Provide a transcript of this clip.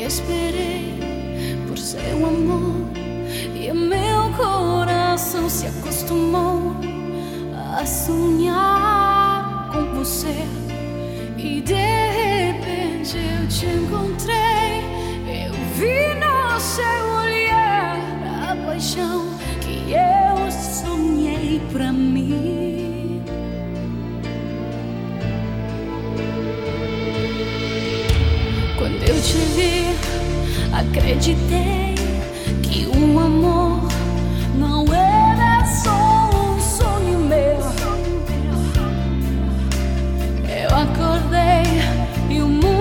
esperei por seu amor e meu coração se acostumou a sonhar com você. E de repente eu te encontrei, eu vi no seu olhar a paixão que eu sonhei pra mim. Quando eu te vi, acreditei que o amor não era só um sonho meu. Eu acordei e o mundo